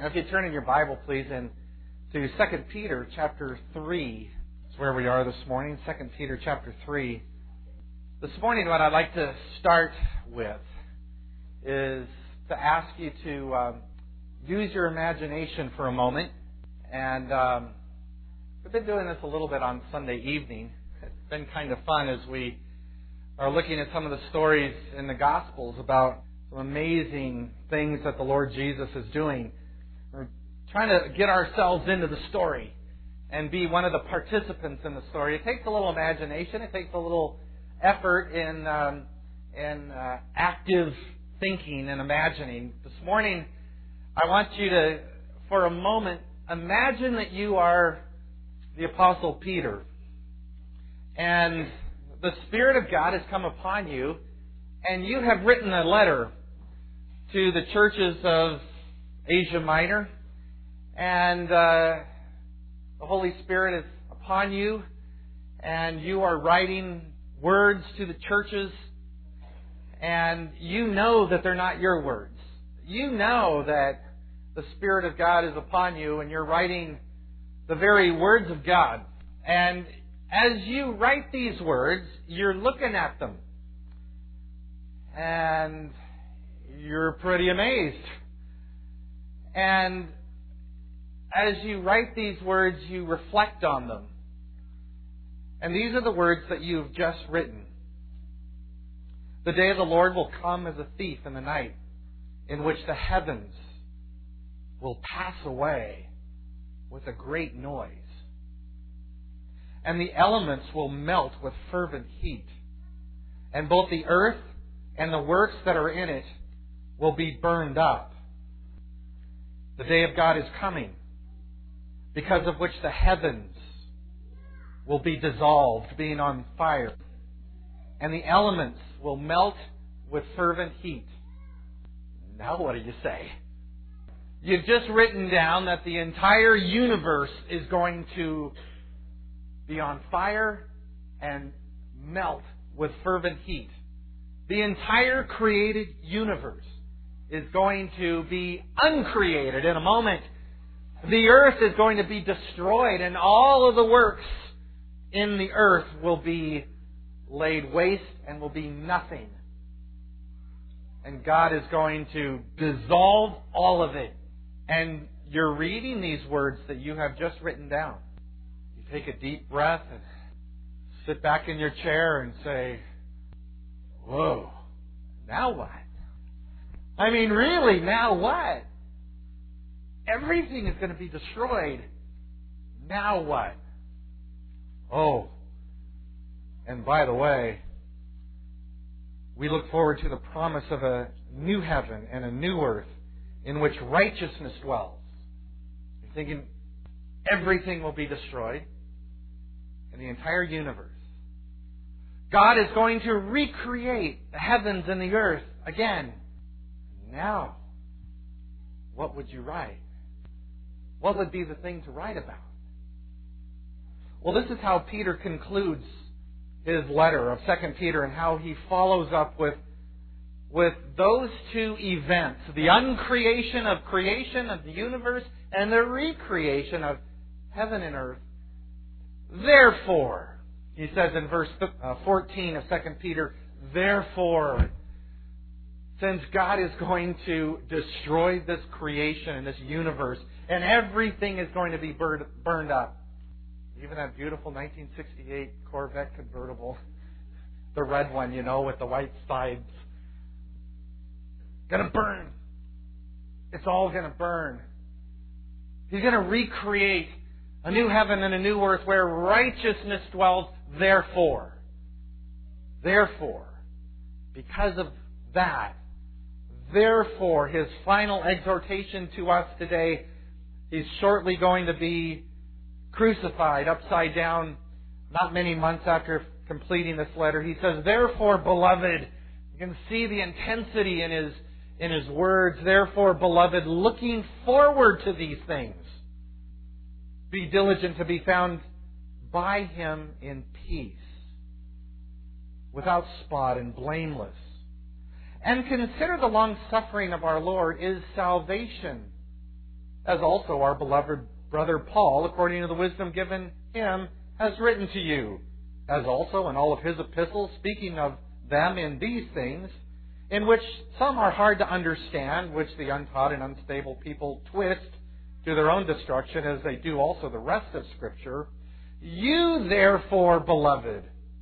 Now, if you turn in your Bible, please, to 2 Peter chapter 3. That's where we are this morning, 2 Peter chapter 3. This morning, what I'd like to start with is to ask you to use your imagination for a moment. And we've been doing this a little bit on Sunday evening. It's been kind of fun as we are looking at some of the stories in the Gospels about some amazing things that the Lord Jesus is doing. We're trying to get ourselves into the story and be one of the participants in the story. It takes a little imagination. It takes a little effort in active thinking and imagining. This morning, I want you to, for a moment, imagine that you are the Apostle Peter. And the Spirit of God has come upon you, and you have written a letter to the churches of Asia Minor, and the Holy Spirit is upon you, and you are writing words to the churches, and you know that they're not your words. You know that the Spirit of God is upon you, and you're writing the very words of God. And as you write these words, you're looking at them, and you're pretty amazed. And as you write these words, you reflect on them. And these are the words that you've just written. The day of the Lord will come as a thief in the night, in which the heavens will pass away with a great noise, and the elements will melt with fervent heat, and both the earth and the works that are in it will be burned up. The day of God is coming, because of which the heavens will be dissolved, being on fire, and the elements will melt with fervent heat. Now what do you say? You've just written down that the entire universe is going to be on fire and melt with fervent heat. The entire created universe is going to be uncreated in a moment. The earth is going to be destroyed, and all of the works in the earth will be laid waste and will be nothing. And God is going to dissolve all of it. And you're reading these words that you have just written down. You take a deep breath and sit back in your chair and say, whoa, now what? I mean, really, now what? Everything is going to be destroyed. Now what? Oh, and by the way, we look forward to the promise of a new heaven and a new earth in which righteousness dwells. You're thinking everything will be destroyed in the entire universe. God is going to recreate the heavens and the earth again. Now, what would you write? What would be the thing to write about? Well, this is how Peter concludes his letter of 2 Peter, and how he follows up with those two events, the uncreation of creation of the universe and the recreation of heaven and earth. Therefore, he says in verse 14 of 2 Peter, therefore, since God is going to destroy this creation and this universe, and everything is going to be burned up, even that beautiful 1968 Corvette convertible, the red one, with the white sides, going to burn. It's all going to burn. He's going to recreate a new heaven and a new earth where righteousness dwells. Therefore, because of that, therefore, his final exhortation to us today, he's shortly going to be crucified upside down, not many months after completing this letter. He says, therefore, beloved, you can see the intensity in his words. Therefore, beloved, looking forward to these things, be diligent to be found by Him in peace, without spot and blameless. And consider the long suffering of our Lord is salvation, as also our beloved brother Paul, according to the wisdom given him, has written to you, as also in all of his epistles, speaking of them in these things, in which some are hard to understand, which the untaught and unstable people twist to their own destruction, as they do also the rest of Scripture. You, therefore, beloved,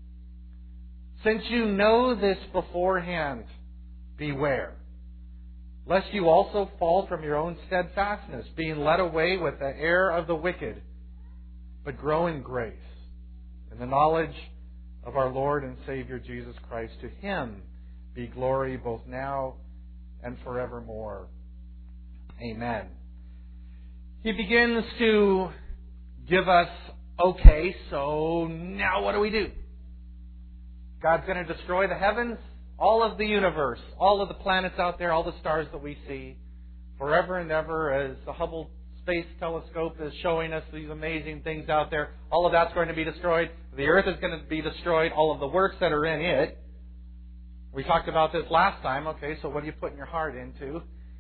since you know this beforehand, beware, lest you also fall from your own steadfastness, being led away with the error of the wicked, but grow in grace, in the knowledge of our Lord and Savior Jesus Christ. To Him be glory both now and forevermore. Amen. He begins to give us, okay, so now what do we do? God's going to destroy the heavens, all of the universe, all of the planets out there, all the stars that we see, forever and ever, as the Hubble Space Telescope is showing us these amazing things out there. All of that's going to be destroyed. The earth is going to be destroyed. All of the works that are in it. We talked about this last time. Okay, so what are you putting your heart into?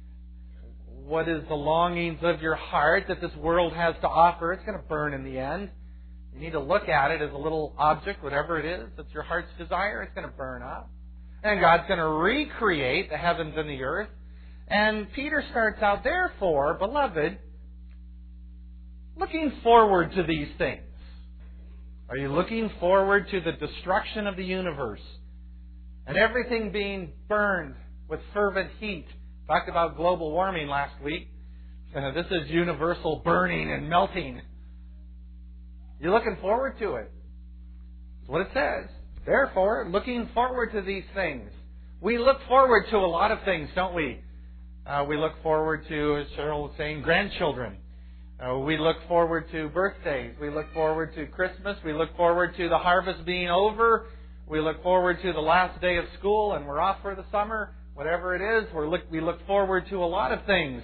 What is the longings of your heart that this world has to offer? It's going to burn in the end. You need to look at it as a little object, whatever it is that's your heart's desire. It's going to burn up. And God's going to recreate the heavens and the earth. And Peter starts out, therefore, beloved, looking forward to these things. Are you looking forward to the destruction of the universe and everything being burned with fervent heat? Talked about global warming last week. This is universal burning and melting. You're looking forward to it. That's what it says. Therefore, looking forward to these things. We look forward to a lot of things, don't we? We look forward to, as Cheryl was saying, grandchildren. We look forward to birthdays. We look forward to Christmas. We look forward to the harvest being over. We look forward to the last day of school and we're off for the summer. Whatever it is, we look forward to a lot of things.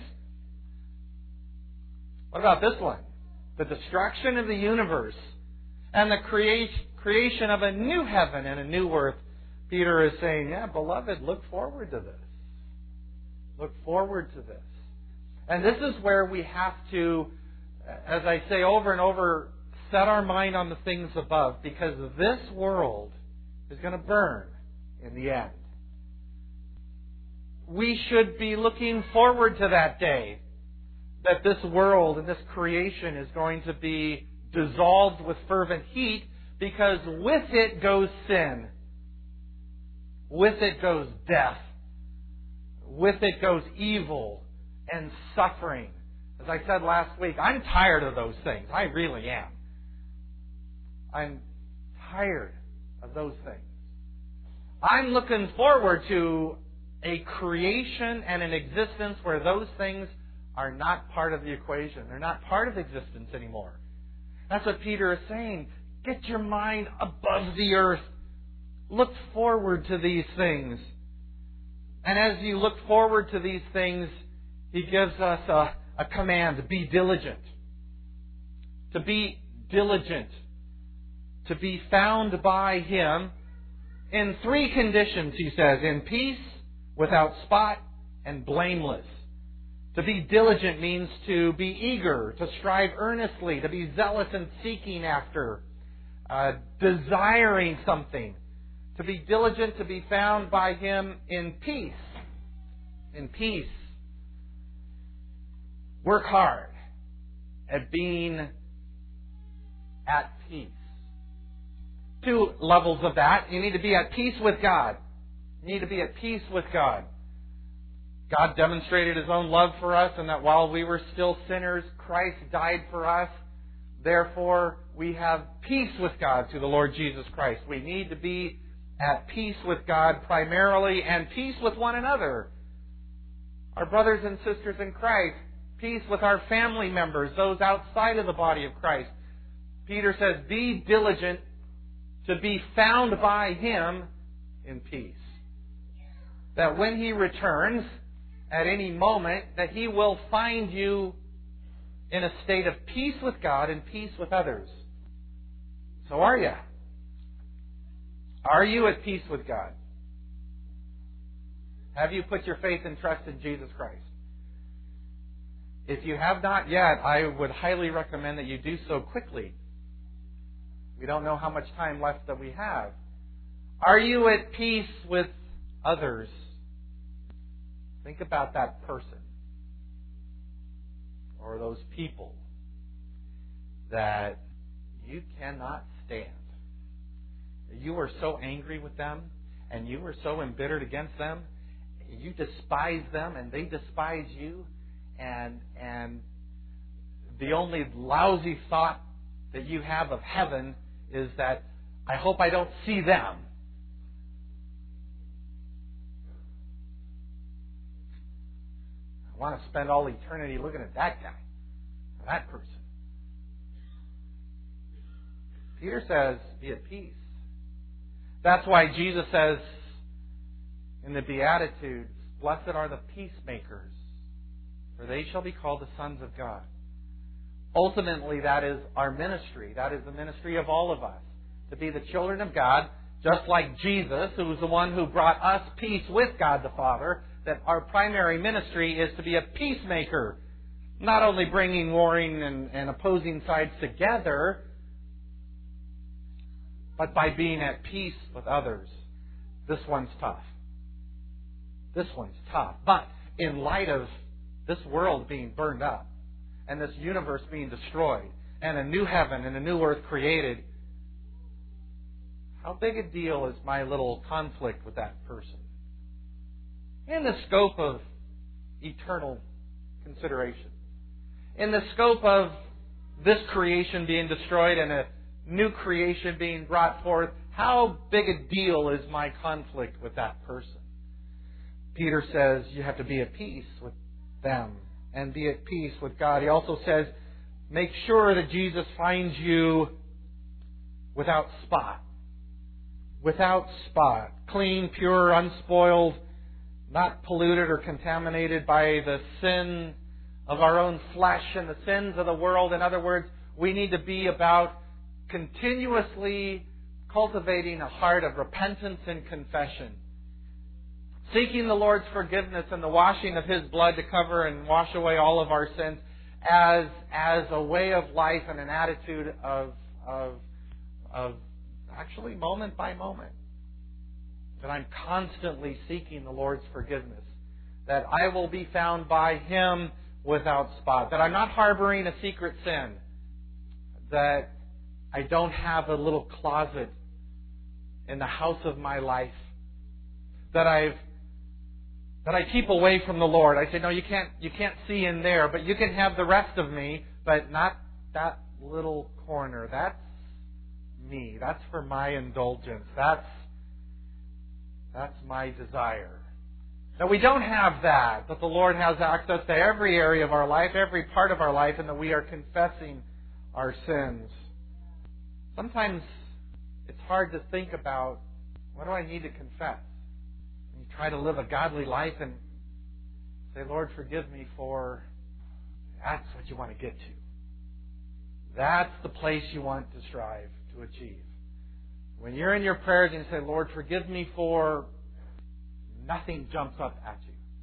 What about this one? The destruction of the universe and the creation of a new heaven and a new earth. Peter is saying, yeah, beloved, look forward to this. Look forward to this. And this is where we have to, as I say over and over, set our mind on the things above, because this world is going to burn in the end. We should be looking forward to that day, that this world and this creation is going to be dissolved with fervent heat, because with it goes sin. With it goes death. With it goes evil and suffering. As I said last week, I'm tired of those things. I really am. I'm tired of those things. I'm looking forward to a creation and an existence where those things are not part of the equation. They're not part of existence anymore. That's what Peter is saying. Get your mind above the earth. Look forward to these things. And as you look forward to these things, he gives us a command to be diligent. To be diligent. To be found by Him in 3 conditions, he says. In peace, without spot, and blameless. To be diligent means to be eager, to strive earnestly, to be zealous and seeking after, desiring something. To be diligent, to be found by Him in peace. In peace. Work hard at being at peace. 2 levels of that. You need to be at peace with God. You need to be at peace with God. God demonstrated His own love for us, and that while we were still sinners, Christ died for us. Therefore, we have peace with God through the Lord Jesus Christ. We need to be at peace with God primarily, and peace with one another. Our brothers and sisters in Christ. Peace with our family members, those outside of the body of Christ. Peter says, be diligent to be found by Him in peace. That when He returns at any moment, that He will find you in a state of peace with God and peace with others. So are you? Are you at peace with God? Have you put your faith and trust in Jesus Christ? If you have not yet, I would highly recommend that you do so quickly. We don't know how much time left that we have. Are you at peace with others? Think about that person or those people that you cannot stand. You are so angry with them and you are so embittered against them. You despise them and they despise you. And the only lousy thought that you have of heaven is that I hope I don't see them. I want to spend all eternity looking at that guy, or that person. Peter says, be at peace. That's why Jesus says in the Beatitudes, blessed are the peacemakers, for they shall be called the sons of God. Ultimately, that is our ministry. That is the ministry of all of us. To be the children of God, just like Jesus, who was the one who brought us peace with God the Father, that our primary ministry is to be a peacemaker. Not only bringing warring and opposing sides together, but by being at peace with others. This one's tough. This one's tough. But in light of this world being burned up, and this universe being destroyed, and a new heaven and a new earth created, how big a deal is my little conflict with that person? In the scope of eternal consideration. In the scope of this creation being destroyed and a new creation being brought forth, how big a deal is my conflict with that person? Peter says you have to be at peace with them and be at peace with God. He also says, make sure that Jesus finds you without spot. Without spot. Clean, pure, unspoiled, not polluted or contaminated by the sin of our own flesh and the sins of the world. In other words, we need to be about continuously cultivating a heart of repentance and confession. Seeking the Lord's forgiveness and the washing of His blood to cover and wash away all of our sins as a way of life and an attitude of actually moment by moment. That I'm constantly seeking the Lord's forgiveness. That I will be found by Him without spot. That I'm not harboring a secret sin. That I don't have a little closet in the house of my life. That I keep away from the Lord. I say, no, you can't see in there, but you can have the rest of me, but not that little corner. That's me. That's for my indulgence. That's my desire. Now, we don't have that, but the Lord has access to every area of our life, every part of our life, and that we are confessing our sins. Sometimes it's hard to think about, what do I need to confess? And you try to live a godly life and say, Lord, forgive me for... That's what you want to get to. That's the place you want to strive to achieve. When you're in your prayers and you say, Lord, forgive me for... Nothing jumps up at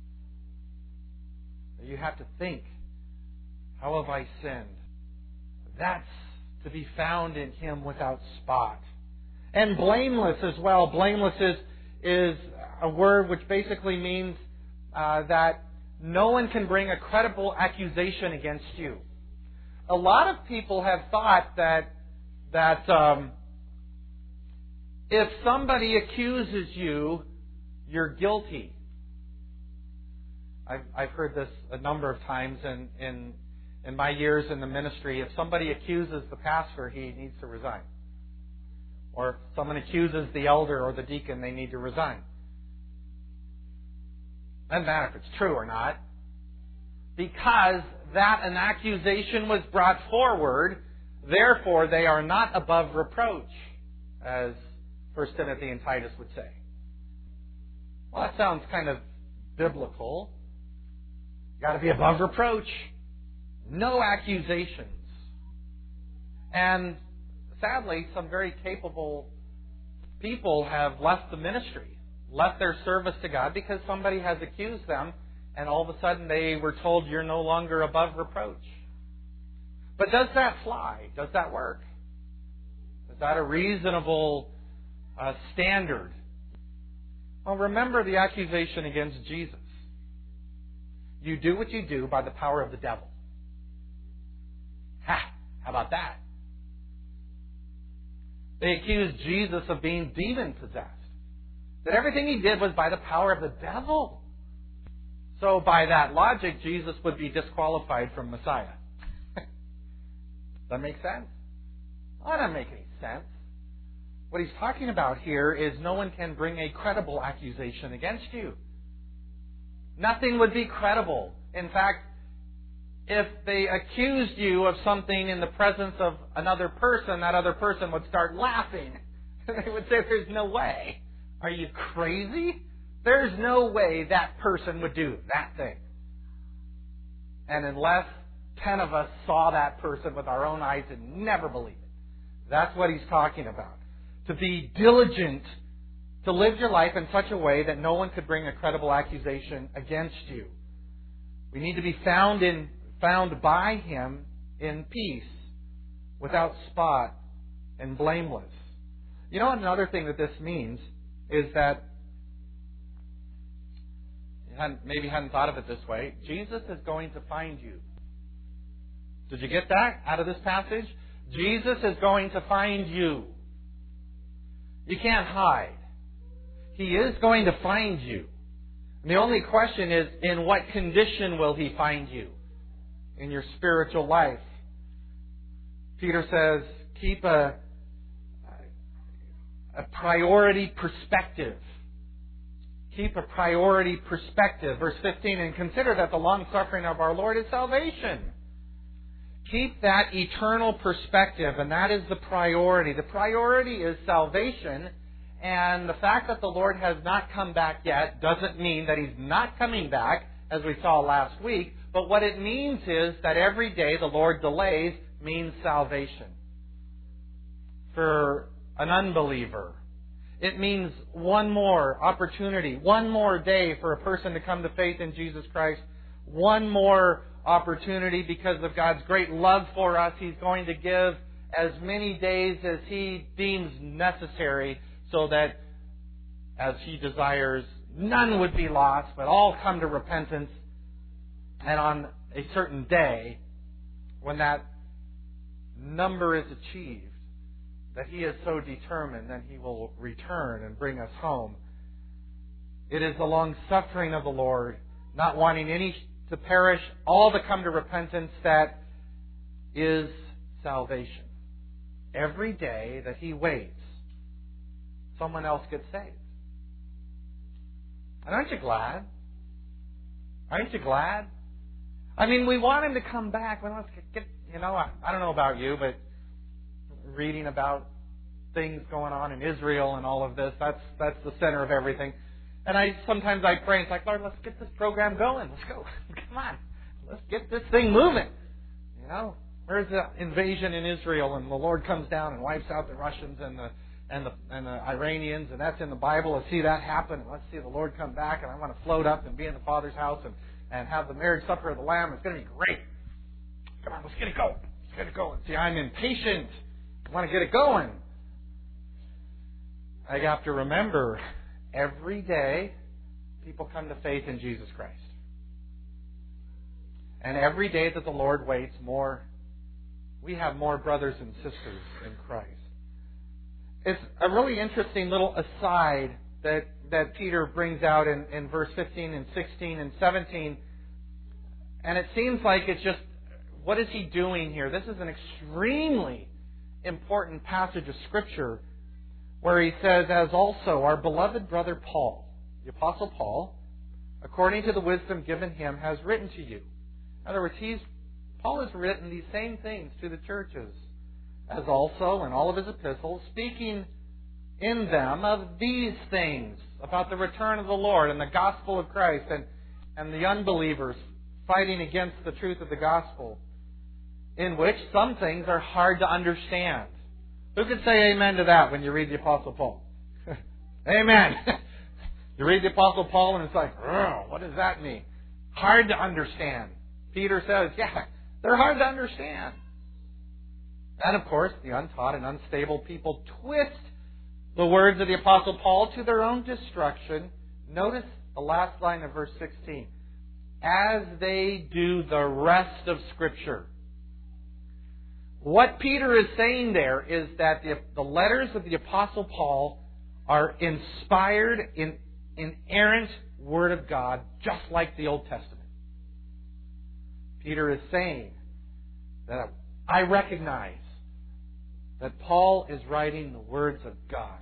you. You have to think, how have I sinned? That's to be found in Him without spot. And blameless as well. Blameless is a word which basically means that no one can bring a credible accusation against you. A lot of people have thought that if somebody accuses you, you're guilty. I've heard this a number of times in my years in the ministry. If somebody accuses the pastor, he needs to resign. Or if someone accuses the elder or the deacon, they need to resign. Doesn't matter if it's true or not. Because that an accusation was brought forward, therefore they are not above reproach, as 1 Timothy and Titus would say. Well, that sounds kind of biblical. You've got to be above reproach. No accusations. And sadly, some very capable people have left the ministry, left their service to God because somebody has accused them, and all of a sudden they were told you're no longer above reproach. But does that fly? Does that work? Is that a reasonable standard? Well, remember the accusation against Jesus. You do what you do by the power of the devil. Ha! How about that? They accused Jesus of being demon-possessed. That everything he did was by the power of the devil. So by that logic, Jesus would be disqualified from Messiah. Does that make sense? Well, that doesn't make any sense. What he's talking about here is no one can bring a credible accusation against you. Nothing would be credible. In fact, if they accused you of something in the presence of another person, that other person would start laughing. They would say, there's no way. Are you crazy? There's no way that person would do that thing. And unless 10 of us saw that person with our own eyes and never believe it. That's what he's talking about. To be diligent, to live your life in such a way that no one could bring a credible accusation against you. We need to be found by Him in peace, without spot, and blameless. You know, another thing that this means is that, maybe hadn't thought of it this way, Jesus is going to find you. Did you get that out of this passage? Jesus is going to find you. You can't hide. He is going to find you. And the only question is, in what condition will He find you in your spiritual life? Peter says, keep a priority perspective. Keep a priority perspective. Verse 15, and consider that the long suffering of our Lord is salvation. Keep that eternal perspective, and that is the priority. The priority is salvation, and the fact that the Lord has not come back yet doesn't mean that He's not coming back, as we saw last week, but what it means is that every day the Lord delays means salvation. For an unbeliever, it means one more opportunity, one more day for a person to come to faith in Jesus Christ, one more opportunity because of God's great love for us. He's going to give as many days as He deems necessary so that, as He desires, none would be lost, but all come to repentance. And on a certain day, when that number is achieved, that He is so determined, then He will return and bring us home. It is the long suffering of the Lord, not wanting any to perish, all to come to repentance, that is salvation. Every day that He waits, someone else gets saved. And aren't you glad? Aren't you glad? I mean, we want Him to come back. We want to get, I don't know about you, but reading about things going on in Israel and all of this, that's the center of everything. And sometimes I pray, it's like, Lord, let's get this program going. Let's go. Come on. Let's get this thing moving. Where's the invasion in Israel? And the Lord comes down and wipes out the Russians and the Iranians, and that's in the Bible. Let's see that happen. And let's see the Lord come back, and I want to float up and be in the Father's house and have the marriage supper of the Lamb. It's going to be great. Come on, let's get it going. Let's get it going. See, I'm impatient. I want to get it going. I have to remember, every day, people come to faith in Jesus Christ. And every day that the Lord waits, we have more brothers and sisters in Christ. It's a really interesting little aside that Peter brings out in verse 15 and 16 and 17. And it seems like it's just, what is he doing here? This is an extremely important passage of Scripture where he says, as also our beloved brother Paul, the Apostle Paul, according to the wisdom given him, has written to you. In other words, Paul has written these same things to the churches, as also in all of his epistles, speaking in them of these things, about the return of the Lord and the gospel of Christ, and the unbelievers fighting against the truth of the gospel, in which some things are hard to understand. Who could say amen to that when you read the Apostle Paul? Amen. You read the Apostle Paul and it's like, what does that mean? hard to understand. Peter says, yeah, they're hard to understand. And of course, the untaught and unstable people twist the words of the Apostle Paul to their own destruction. Notice the last line of verse 16. As they do the rest of Scripture. What Peter is saying there is that the letters of the Apostle Paul are inspired, inerrant Word of God, just like the Old Testament. Peter is saying that I recognize that Paul is writing the words of God.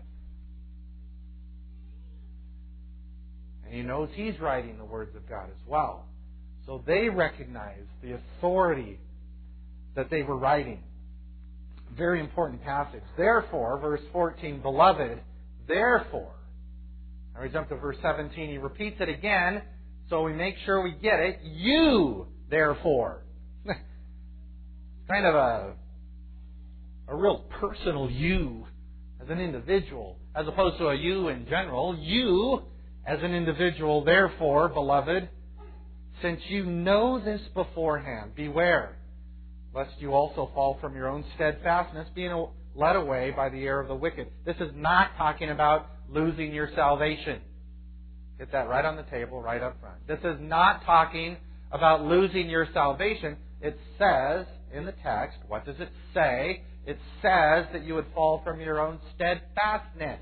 And he knows he's writing the words of God as well. So they recognize the authority that they were writing. Very important passage. Therefore, verse 14, beloved, therefore. Now we jump to verse 17. He repeats it again, so we make sure we get it. You, therefore. Kind of a real personal you as an individual, as opposed to a you in general. You, as an individual, therefore, beloved, since you know this beforehand, beware, lest you also fall from your own steadfastness, being led away by the error of the wicked. This is not talking about losing your salvation. Get that right on the table, right up front. This is not talking about losing your salvation. It says in the text, what does it say? It says that you would fall from your own steadfastness.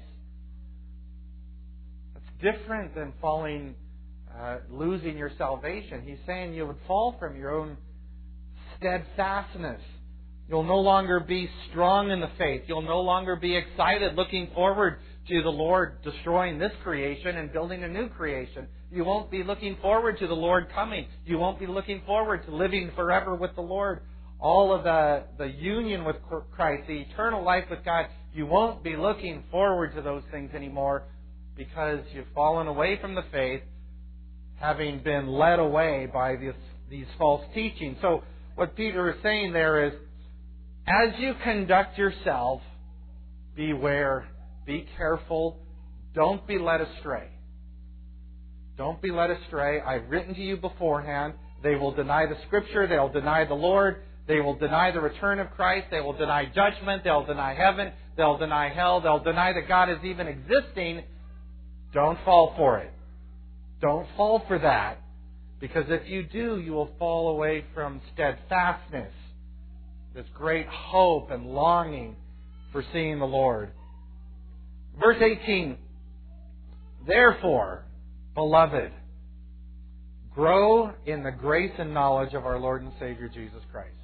That's different than losing your salvation. He's saying you would fall from your own steadfastness. You'll no longer be strong in the faith. You'll no longer be excited looking forward to the Lord destroying this creation and building a new creation. You won't be looking forward to the Lord coming. You won't be looking forward to living forever with the Lord. All of the union with Christ, the eternal life with God, you won't be looking forward to those things anymore because you've fallen away from the faith, having been led away by these false teachings. So what Peter is saying there is, as you conduct yourself, beware, be careful, don't be led astray. Don't be led astray. I've written to you beforehand. They will deny the Scripture. They'll deny the Lord. They will deny the return of Christ. They will deny judgment. They'll deny heaven. They'll deny hell. They'll deny that God is even existing. Don't fall for it. Don't fall for that. Because if you do, you will fall away from steadfastness, this great hope and longing for seeing the Lord. Verse 18, therefore, beloved, grow in the grace and knowledge of our Lord and Savior Jesus Christ.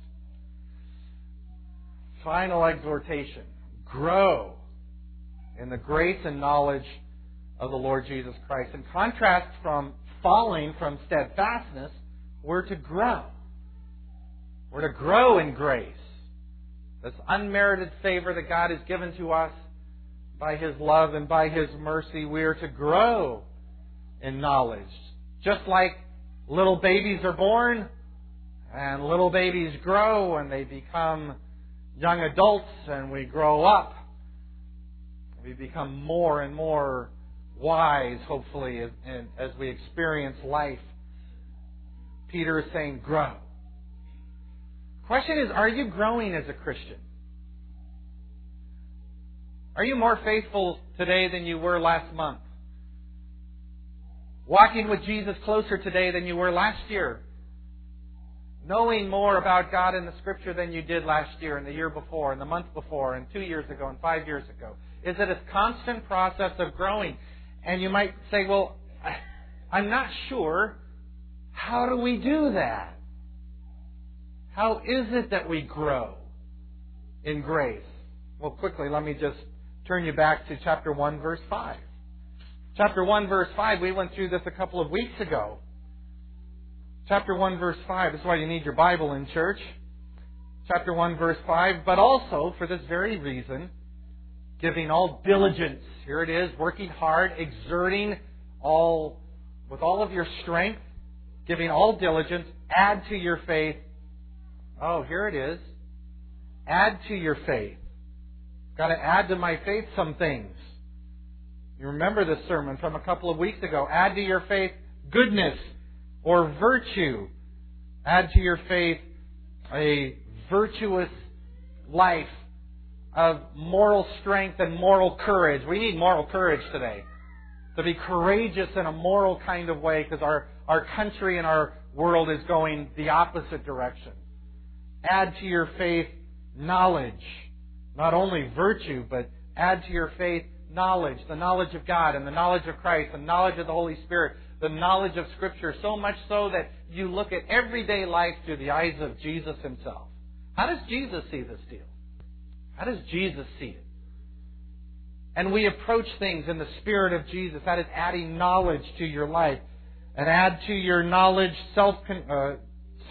Final exhortation, grow in the grace and knowledge of the Lord Jesus Christ. In contrast from falling from steadfastness, we're to grow. We're to grow in grace. This unmerited favor that God has given to us by His love and by His mercy, we are to grow in knowledge. Just like little babies are born and little babies grow and they become young adults and we grow up. We become more and more wise, hopefully, as we experience life. Peter is saying, grow. Question is, are you growing as a Christian? Are you more faithful today than you were last month? Walking with Jesus closer today than you were last year? Knowing more about God in the Scripture than you did last year and the year before and the month before and 2 years ago and 5 years ago? Is it a constant process of growing? And you might say, well, I'm not sure. How do we do that? How is it that we grow in grace? Well, quickly, let me just turn you back to chapter 1, verse 5. Chapter 1, verse 5, we went through this a couple of weeks ago. Chapter 1, verse 5, this is why you need your Bible in church. Chapter 1, verse 5, but also, for this very reason, giving all diligence. Here it is, working hard, exerting with all of your strength, giving all diligence, add to your faith. Oh, here it is. Add to your faith. Got to add to my faith some things. You remember this sermon from a couple of weeks ago. Add to your faith goodness. Or virtue. Add to your faith a virtuous life of moral strength and moral courage. We need moral courage today. To be courageous in a moral kind of way, because our country and our world is going the opposite direction. Add to your faith knowledge. Not only virtue, but add to your faith knowledge. The knowledge of God and the knowledge of Christ, the knowledge of the Holy Spirit, the knowledge of Scripture, so much so that you look at everyday life through the eyes of Jesus Himself. How does Jesus see this deal? How does Jesus see it? And we approach things in the Spirit of Jesus. That is adding knowledge to your life. And add to your knowledge self-control.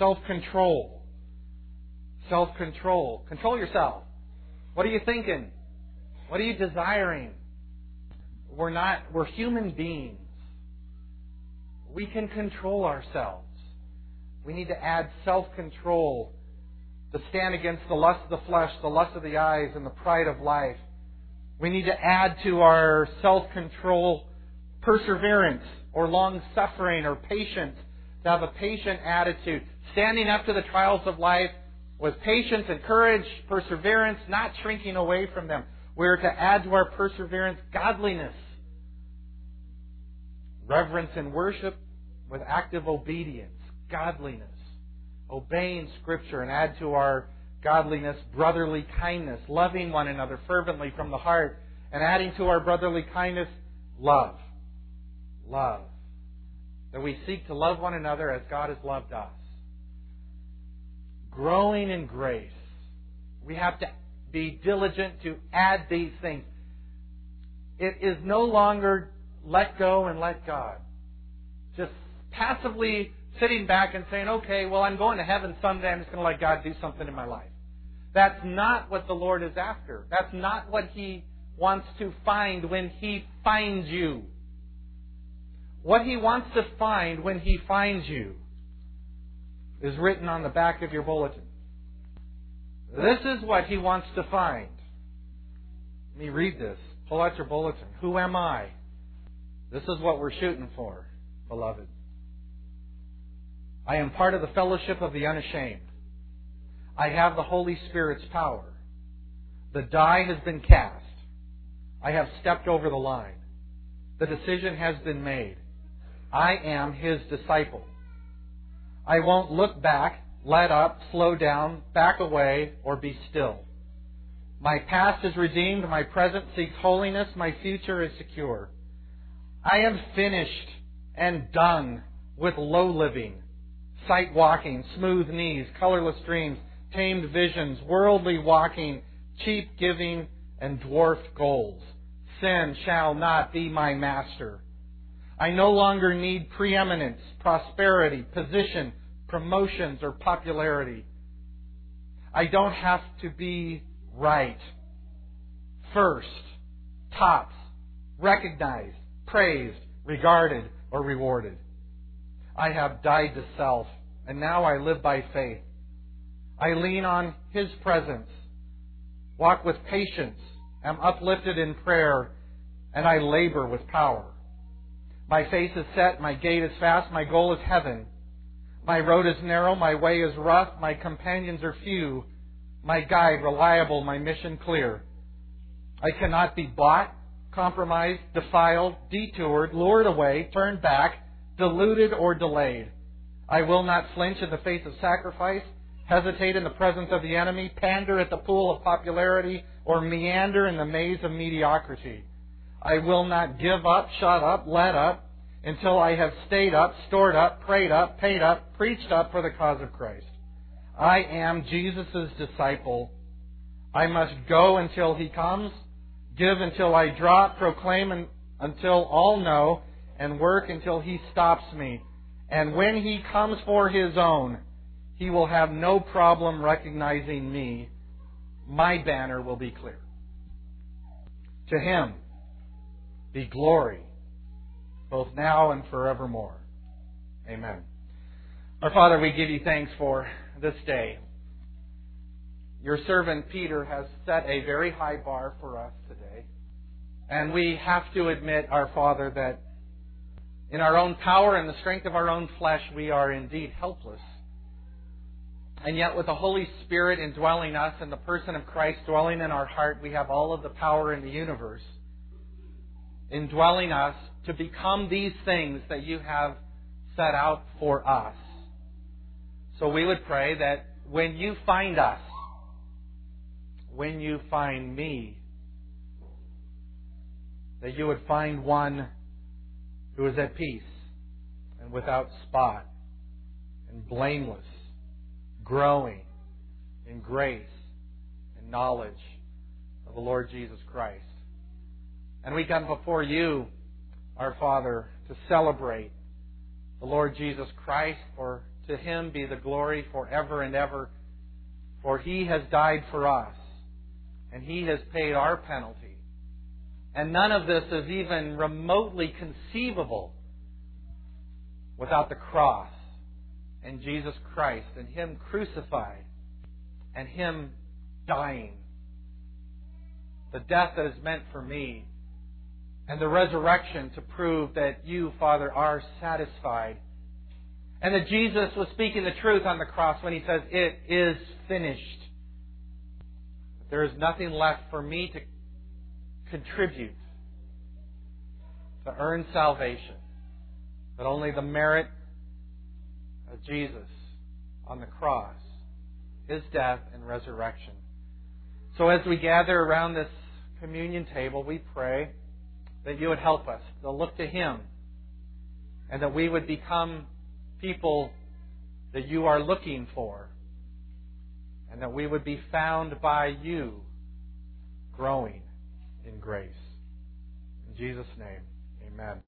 Self-control. Control yourself. What are you thinking? What are you desiring? We're human beings. We can control ourselves. We need to add self-control to stand against the lust of the flesh, the lust of the eyes, and the pride of life. We need to add to our self-control perseverance or long-suffering or patience, to have a patient attitude, standing up to the trials of life with patience and courage, perseverance, not shrinking away from them. We're to add to our perseverance godliness, reverence and worship with active obedience, godliness, obeying Scripture, and add to our godliness brotherly kindness, loving one another fervently from the heart, and adding to our brotherly kindness love. Love. That we seek to love one another as God has loved us. Growing in grace. We have to be diligent to add these things. It is no longer let go and let God. Just passively sitting back and saying, okay, well, I'm going to heaven someday. I'm just going to let God do something in my life. That's not what the Lord is after. That's not what He wants to find when He finds you. What He wants to find when He finds you is written on the back of your bulletin. This is what He wants to find. Let me read this. Pull out your bulletin. Who am I? This is what we're shooting for, beloved. I am part of the fellowship of the unashamed. I have the Holy Spirit's power. The die has been cast. I have stepped over the line. The decision has been made. I am His disciple. I won't look back, let up, slow down, back away, or be still. My past is redeemed. My present seeks holiness. My future is secure. I am finished and done with low living, sight walking, smooth knees, colorless dreams, tamed visions, worldly walking, cheap giving, and dwarfed goals. Sin shall not be my master. I no longer need preeminence, prosperity, position, promotions, or popularity. I don't have to be right, first, tops, recognized, praised, regarded, or rewarded. I have died to self, and now I live by faith. I lean on His presence, walk with patience, am uplifted in prayer, and I labor with power. My face is set, my gait is fast, my goal is heaven. My road is narrow, my way is rough, my companions are few, my guide reliable, my mission clear. I cannot be bought, compromised, defiled, detoured, lured away, turned back, deluded, or delayed. I will not flinch in the face of sacrifice, hesitate in the presence of the enemy, pander at the pool of popularity, or meander in the maze of mediocrity. I will not give up, shut up, let up, until I have stayed up, stored up, prayed up, paid up, preached up for the cause of Christ. I am Jesus' disciple. I must go until He comes, give until I drop, proclaim until all know, and work until He stops me. And when He comes for His own, He will have no problem recognizing me. My banner will be clear. To Him be glory, both now and forevermore. Amen. Our Father, we give You thanks for this day. Your servant Peter has set a very high bar for us today. And we have to admit, our Father, that In our own power and the strength of our own flesh, we are indeed helpless. And yet with the Holy Spirit indwelling us and the person of Christ dwelling in our heart, we have all of the power in the universe indwelling us to become these things that you have set out for us. So we would pray that when you find us, when you find me, that you would find one who is at peace and without spot and blameless, growing in grace and knowledge of the Lord Jesus Christ. And we come before you, our Father, to celebrate the Lord Jesus Christ, for to Him be the glory forever and ever, for He has died for us, and He has paid our penalty. And none of this is even remotely conceivable without the cross and Jesus Christ and Him crucified and Him dying. The death that is meant for me and the resurrection to prove that you, Father, are satisfied. And that Jesus was speaking the truth on the cross when He says, "It is finished." There is nothing left for me to contribute to earn salvation, but only the merit of Jesus on the cross, His death and resurrection. So as we gather around this communion table, we pray that you would help us to look to Him, and that we would become people that you are looking for, and that we would be found by you growing in grace. In Jesus' name, amen.